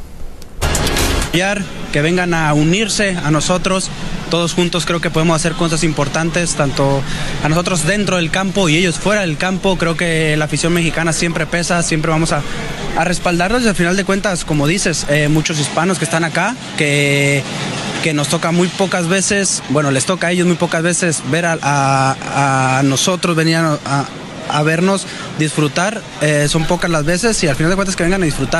Que vengan a unirse a nosotros, todos juntos creo que podemos hacer cosas importantes, tanto a nosotros dentro del campo y ellos fuera del campo. Creo que la afición mexicana siempre pesa, siempre vamos a, a respaldarlos, y al final de cuentas, como dices, eh, muchos hispanos que están acá, que, que nos toca muy pocas veces, bueno, les toca a ellos muy pocas veces ver a, a, a nosotros venir a, a, a vernos disfrutar, eh, son pocas las veces, y al final de cuentas que vengan a disfrutar.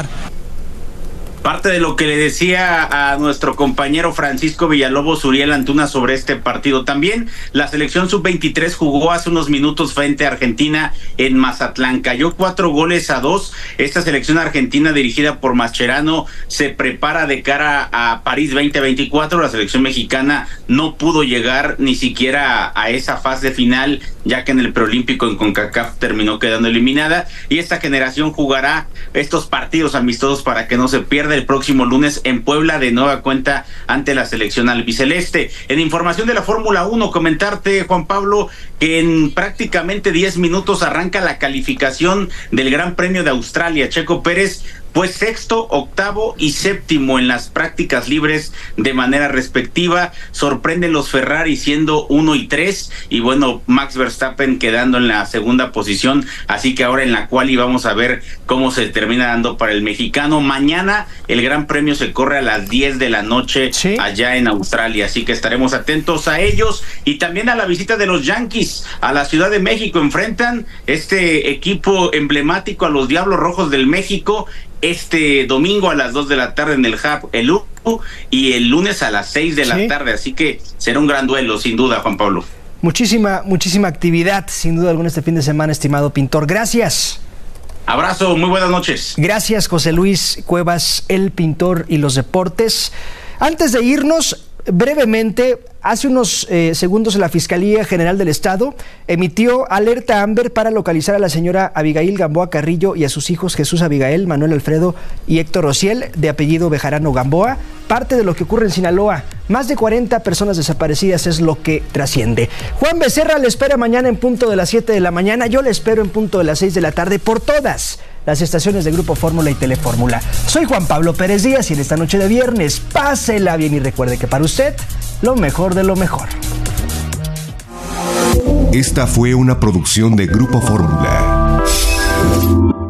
Parte de lo que le decía a nuestro compañero Francisco Villalobos Uriel Antuna sobre este partido. También la selección sub veintitrés jugó hace unos minutos frente a Argentina en Mazatlán. Cayó cuatro goles a dos. Esta selección argentina dirigida por Mascherano se prepara de cara a París veinte veinticuatro. La selección mexicana no pudo llegar ni siquiera a, a esa fase final, ya que en el preolímpico en CONCACAF terminó quedando eliminada. Y esta generación jugará estos partidos amistosos para que no se pierda el próximo lunes en Puebla, de nueva cuenta ante la selección albiceleste. En información de la Fórmula uno, comentarte, Juan Pablo, que en prácticamente diez minutos arranca la calificación del Gran Premio de Australia. Checo Pérez fue sexto, octavo y séptimo en las prácticas libres de manera respectiva. Sorprenden los Ferrari siendo uno y tres, y bueno, Max Verstappen quedando en la segunda posición, así que ahora en la quali vamos a ver cómo se termina dando para el mexicano. Mañana el Gran Premio se corre a las diez de la noche, ¿sí?, allá en Australia, así que estaremos atentos a ellos y también a la visita de los Yankees a la Ciudad de México. Enfrentan este equipo emblemático a los Diablos Rojos del México este domingo a las dos de la tarde en el Hub El U, y el lunes a las seis de la ¿Sí? tarde, así que será un gran duelo, sin duda, Juan Pablo. Muchísima, muchísima actividad, sin duda alguna, este fin de semana, estimado pintor. Gracias. Abrazo, muy buenas noches. Gracias, José Luis Cuevas, el pintor y los deportes. Antes de irnos, brevemente, hace unos eh, segundos la Fiscalía General del Estado emitió alerta Amber para localizar a la señora Abigail Gamboa Carrillo y a sus hijos Jesús Abigail, Manuel Alfredo y Héctor Ociel, de apellido Bejarano Gamboa. Parte de lo que ocurre en Sinaloa. Más de cuarenta personas desaparecidas es lo que trasciende. Juan Becerra le espera mañana en punto de las siete de la mañana. Yo le espero en punto de las seis de la tarde por todas las estaciones de Grupo Fórmula y Telefórmula. Soy Juan Pablo Pérez Díaz y en esta noche de viernes, pásela bien y recuerde que para usted, lo mejor de lo mejor. Esta fue una producción de Grupo Fórmula.